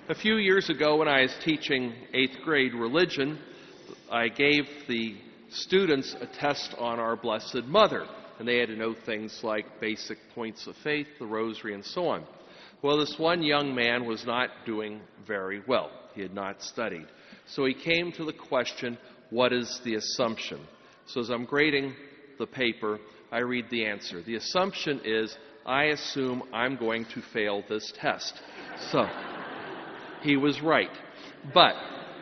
A few years ago, when I was teaching 8th grade religion, I gave the students a test on our Blessed Mother, and they had to know things like basic points of faith, the rosary, and so on. Well, this one young man was not doing very well. He had not studied. So he came to the question, what is the assumption? So as I'm grading the paper, I read the answer. The assumption is, I assume I'm going to fail this test. So he was right. But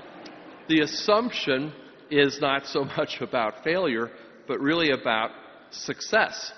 the assumption is not so much about failure, but really about success.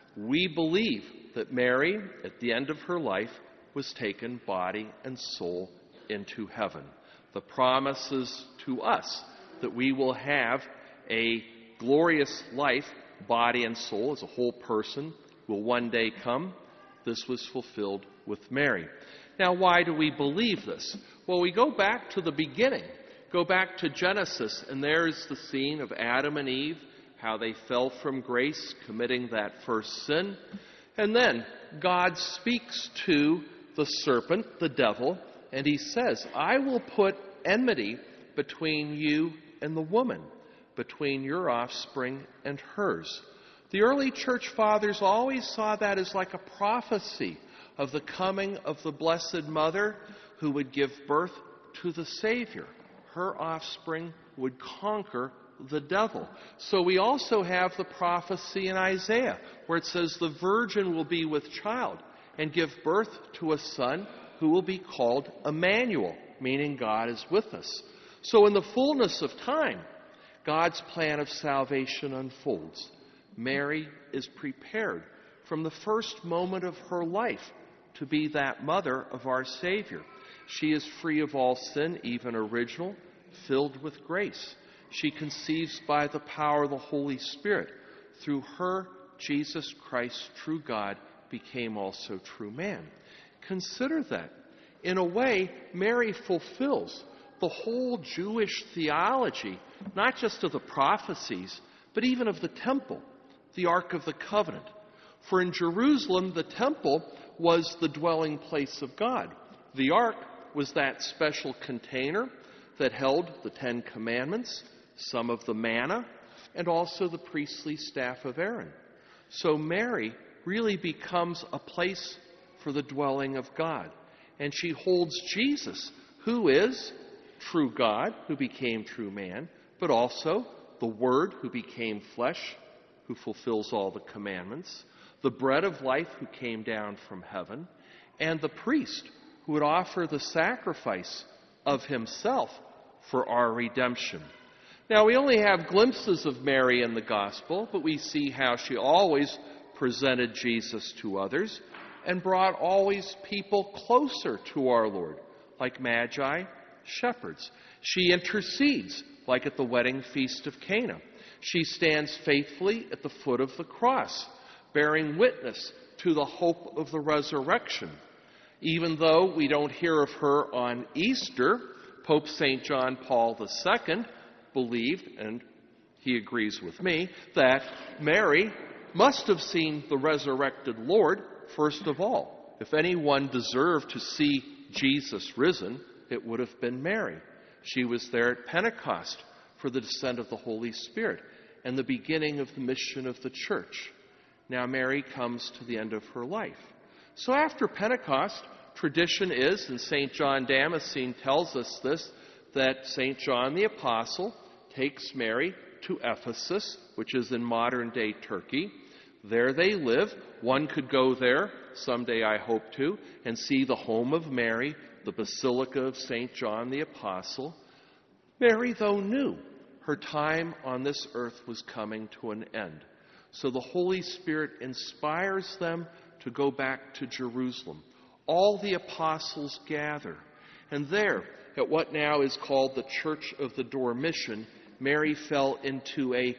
We believe that Mary, at the end of her life, was taken body and soul into heaven. The promises to us that we will have a glorious life, body and soul, as a whole person, will one day come. This was fulfilled with Mary. Now, why do we believe this? Well, we go back to the beginning. Go back to Genesis, and there's the scene of Adam and Eve, how they fell from grace, committing that first sin. And then God speaks to the serpent, the devil, and he says, I will put enmity between you and the woman, between your offspring and hers. The early church fathers always saw that as like a prophecy of the coming of the Blessed Mother who would give birth to the Savior. Her offspring would conquer the devil. So we also have the prophecy in Isaiah where it says the virgin will be with child and give birth to a son who will be called Emmanuel, meaning God is with us. So in the fullness of time, God's plan of salvation unfolds. Mary is prepared from the first moment of her life to be that mother of our Savior. She is free of all sin, even original, filled with grace. She conceives by the power of the Holy Spirit. Through her, Jesus Christ, true God, became also true man. Consider that. In a way, Mary fulfills the whole Jewish theology, not just of the prophecies, but even of the temple, the Ark of the Covenant. For in Jerusalem, the temple was the dwelling place of God. The Ark was that special container that held the Ten Commandments, some of the manna, and also the priestly staff of Aaron. So Mary really becomes a place for the dwelling of God. And she holds Jesus, who is true God, who became true man, but also the Word who became flesh, who fulfills all the commandments, the bread of life who came down from heaven, and the priest who would offer the sacrifice of himself for our redemption. Now, we only have glimpses of Mary in the gospel, but we see how she always presented Jesus to others and brought always people closer to our Lord, like magi, shepherds. She intercedes, like at the wedding feast of Cana. She stands faithfully at the foot of the cross, bearing witness to the hope of the resurrection. Even though we don't hear of her on Easter, Pope St. John Paul II believed, and he agrees with me, that Mary must have seen the resurrected Lord first of all. If anyone deserved to see Jesus risen, it would have been Mary. She was there at Pentecost for the descent of the Holy Spirit and the beginning of the mission of the church. Now Mary comes to the end of her life. So after Pentecost, tradition is, and St. John Damascene tells us this, that St. John the Apostle takes Mary to Ephesus, which is in modern-day Turkey. There they live. One could go there, someday I hope to, and see the home of Mary, the Basilica of St. John the Apostle. Mary, though, knew her time on this earth was coming to an end. So the Holy Spirit inspires them to go back to Jerusalem. All the apostles gather. And there, at what now is called the Church of the Dormition, Mary fell into a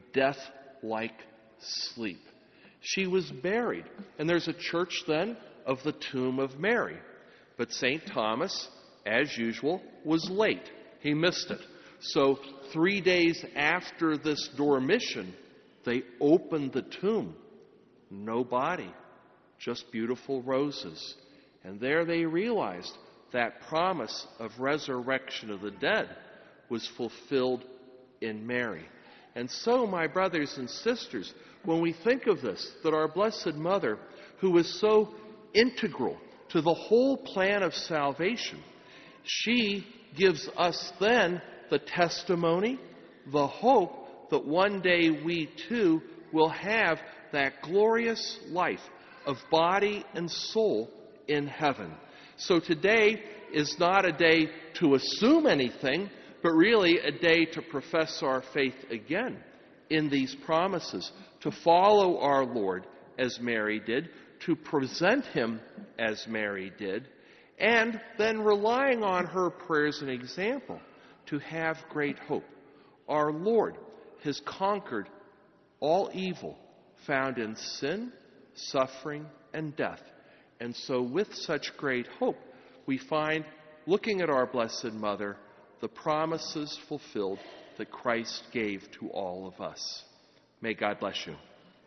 death-like sleep. She was buried. And there's a church then of the tomb of Mary. But St. Thomas, as usual, was late. He missed it. So 3 days after this Dormition, they opened the tomb. No body, just beautiful roses. And there they realized that promise of resurrection of the dead was fulfilled in Mary. And so, my brothers and sisters, when we think of this, that our Blessed Mother, who was so integral to the whole plan of salvation, she gives us then the testimony, the hope that one day we too will have that glorious life of body and soul in heaven. So today is not a day to assume anything, but really a day to profess our faith again in these promises, to follow our Lord as Mary did, to present him as Mary did, and then relying on her prayers and example to have great hope. Our Lord has conquered all evil found in sin, suffering, and death. And so with such great hope, we find, looking at our Blessed Mother, the promises fulfilled that Christ gave to all of us. May God bless you.